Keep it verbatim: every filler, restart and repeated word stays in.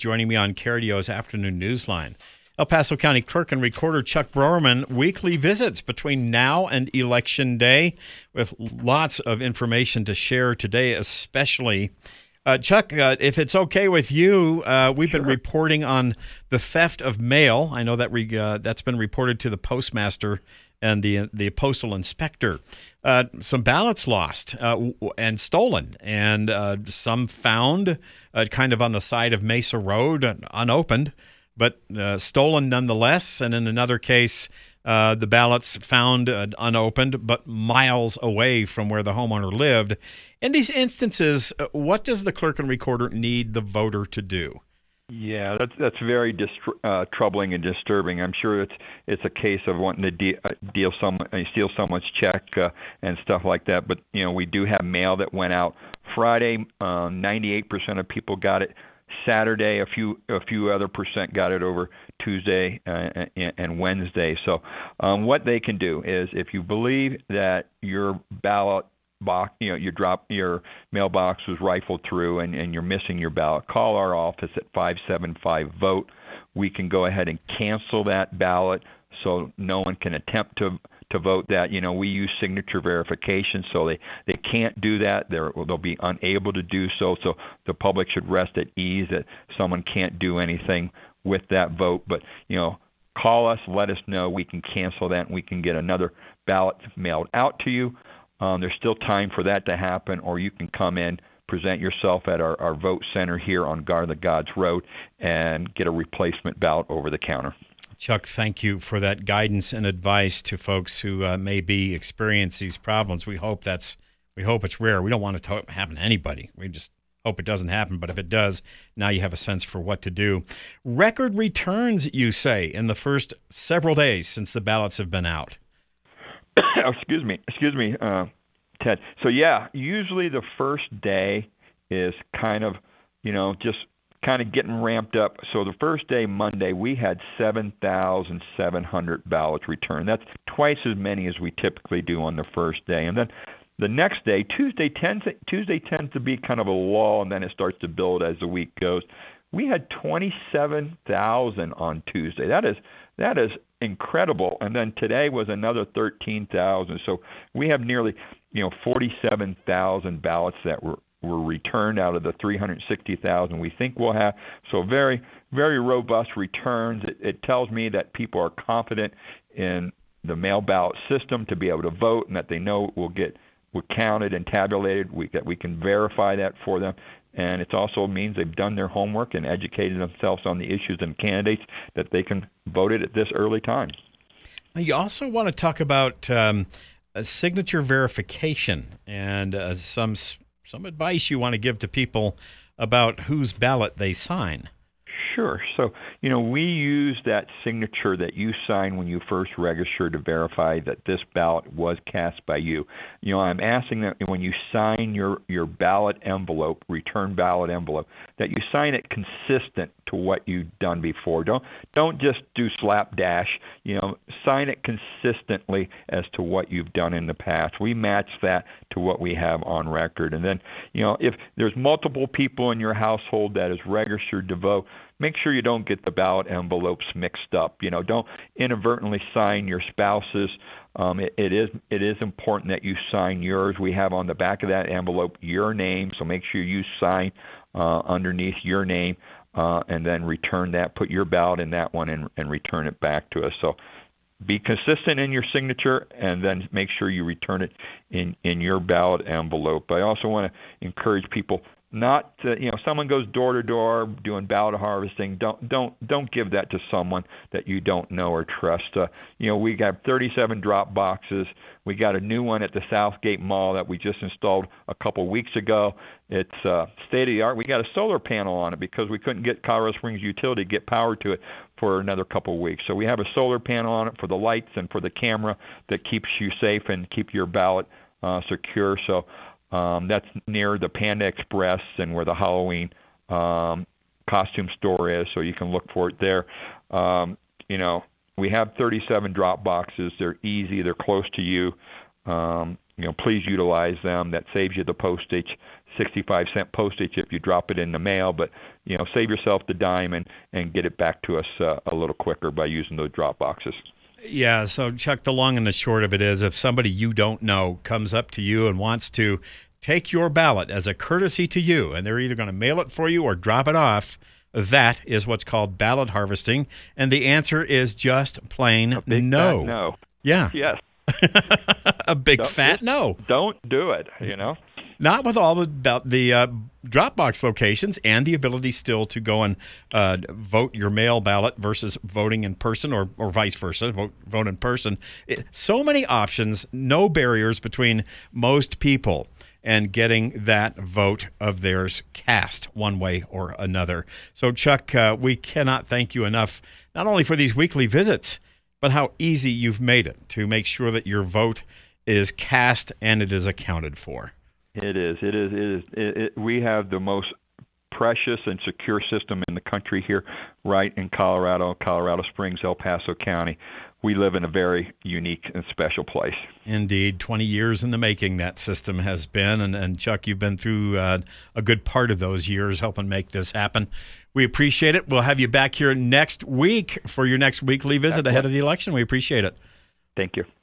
joining me on C A R D O's Afternoon Newsline. El Paso County Clerk and Recorder Chuck Browerman weekly visits between now and Election Day with lots of information to share today, especially. Uh, Chuck, uh, if it's okay with you, uh, we've been Sure. reporting on the theft of mail. I know that we, uh, that's been reported to the postmaster and the the postal inspector. Uh, some ballots lost uh, and stolen, and uh, some found uh, kind of on the side of Mesa Road, unopened, but uh, stolen nonetheless. And in another case, uh, the ballots found uh, unopened, but miles away from where the homeowner lived. In these instances, uh, what does the clerk and recorder need the voter to do? Yeah, that's that's very dist- uh, troubling and disturbing. I'm sure it's it's a case of wanting to de- uh, deal some uh, steal someone's check uh, and stuff like that. But you know, we do have mail that went out Friday. Uh, ninety-eight percent of people got it. Saturday, a few a few other percent got it over Tuesday uh, and, and Wednesday. So, um, what they can do is, if you believe that your ballot box, you know, your drop, your mailbox was rifled through, and, and you're missing your ballot, call our office at five seven five vote. We can go ahead and cancel that ballot, so no one can attempt to to vote that. You know, we use signature verification, so they they can't do that. They're they'll be unable to do so. So the public should rest at ease that someone can't do anything with that vote. But you know, call us, let us know. We can cancel that, and we can get another ballot mailed out to you. Um, there's still time for that to happen, or you can come in, present yourself at our, our vote center here on Guard the Gods Road, and get a replacement ballot over the counter. Chuck, thank you for that guidance and advice to folks who uh, may be experiencing these problems. We hope that's we hope it's rare. We don't want it to happen to anybody. We just hope it doesn't happen. But if it does, now you have a sense for what to do. Record returns, you say, in the first several days since the ballots have been out. oh, excuse me, excuse me, uh, Ted. So yeah, usually the first day is kind of, you know, just kind of getting ramped up. So the first day, Monday, we had seven thousand seven hundred ballots returned. That's twice as many as we typically do on the first day. And then the next day, Tuesday tends Tuesday tends to be kind of a lull, and then it starts to build as the week goes. We had twenty-seven thousand on Tuesday. That is that is incredible. And then today was another thirteen thousand. So we have nearly, you know, forty-seven thousand ballots that were, were returned out of the three hundred sixty thousand we think we'll have. So very, very robust returns. It, it tells me that people are confident in the mail ballot system to be able to vote, and that they know it will get will counted and tabulated. We that we can verify that for them. And it also means they've done their homework and educated themselves on the issues and candidates that they can vote it at this early time. Now, you also want to talk about um, a signature verification and uh, some some advice you want to give to people about whose ballot they sign. Sure. So, you know, we use that signature that you sign when you first register to verify that this ballot was cast by you. You know, I'm asking that when you sign your, your ballot envelope, return ballot envelope, that you sign it consistent to what you've done before. Don't don't just do slapdash. You know, sign it consistently as to what you've done in the past. We match that to what we have on record. And then, you know, if there's multiple people in your household that is registered to vote, make sure you don't get the ballot envelopes mixed up. You know, don't inadvertently sign your spouse's. Um, it, it is it is important that you sign yours. We have on the back of that envelope your name, so make sure you sign uh, underneath your name, uh, and then return that. Put your ballot in that one and, and return it back to us. So be consistent in your signature, and then make sure you return it in, in your ballot envelope. I also want to encourage people not to, you know, someone goes door to door doing ballot harvesting. Don't don't don't give that to someone that you don't know or trust. Uh, you know, we got thirty-seven drop boxes. We got a new one at the Southgate Mall that we just installed a couple weeks ago. It's uh, state of the art. We got a solar panel on it because we couldn't get Colorado Springs Utility to get power to it for another couple of weeks. So we have a solar panel on it for the lights and for the camera that keeps you safe and keep your ballot uh, secure. So. Um, that's near the Panda Express and where the Halloween um, costume store is, so you can look for it there. Um, you know, we have thirty-seven drop boxes. They're easy. They're close to you. Um, you know, please utilize them. That saves you the postage, sixty-five cent postage if you drop it in the mail. But you know, save yourself the dime and, and get it back to us uh, a little quicker by using those drop boxes. Yeah, so Chuck, the long and the short of it is, if somebody you don't know comes up to you and wants to take your ballot as a courtesy to you, and they're either going to mail it for you or drop it off, that is what's called ballot harvesting, and the answer is just plain A big no. fat no. Yeah. Yes. A big Don't- fat just no. Don't do it, you know. Not with all the about the uh, Dropbox locations and the ability still to go and uh, vote your mail ballot versus voting in person, or, or vice versa, vote, vote in person. It, so many options, no barriers between most people and getting that vote of theirs cast one way or another. So, Chuck, uh, we cannot thank you enough, not only for these weekly visits, but how easy you've made it to make sure that your vote is cast and it is accounted for. It is. It is. It is. It, it, we have the most precious and secure system in the country here, right in Colorado, Colorado Springs, El Paso County. We live in a very unique and special place. Indeed. twenty years in the making that system has been. And, and Chuck, you've been through uh, a good part of those years helping make this happen. We appreciate it. We'll have you back here next week for your next weekly visit ahead of the election. We appreciate it. Thank you.